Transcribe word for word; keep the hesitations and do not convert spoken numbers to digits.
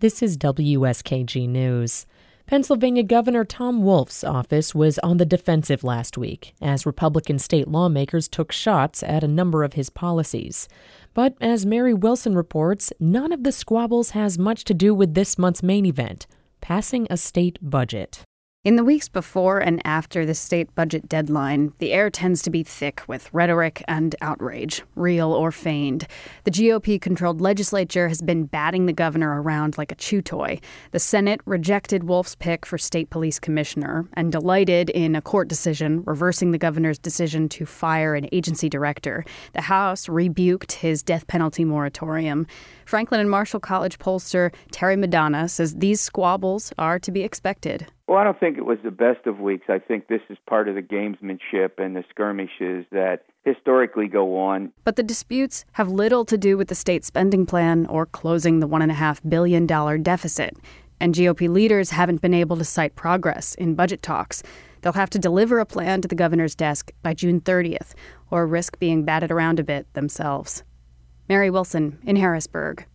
This is W S K G News. Pennsylvania Governor Tom Wolf's office was on the defensive last week as Republican state lawmakers took shots at a number of his policies. But as Mary Wilson reports, none of the squabbles has much to do with this month's main event, passing a state budget. In the weeks before and after the state budget deadline, the air tends to be thick with rhetoric and outrage, real or feigned. The G O P-controlled legislature has been batting the governor around like a chew toy. The Senate rejected Wolf's pick for state police commissioner and delighted in a court decision reversing the governor's decision to fire an agency director. The House rebuked his death penalty moratorium. Franklin and Marshall College pollster Terry Madonna says these squabbles are to be expected. Well, I don't think it was the best of weeks. I think this is part of the gamesmanship and the skirmishes that historically go on. But the disputes have little to do with the state spending plan or closing the one point five billion dollars deficit. And G O P leaders haven't been able to cite progress in budget talks. They'll have to deliver a plan to the governor's desk by June thirtieth or risk being batted around a bit themselves. Mary Wilson in Harrisburg.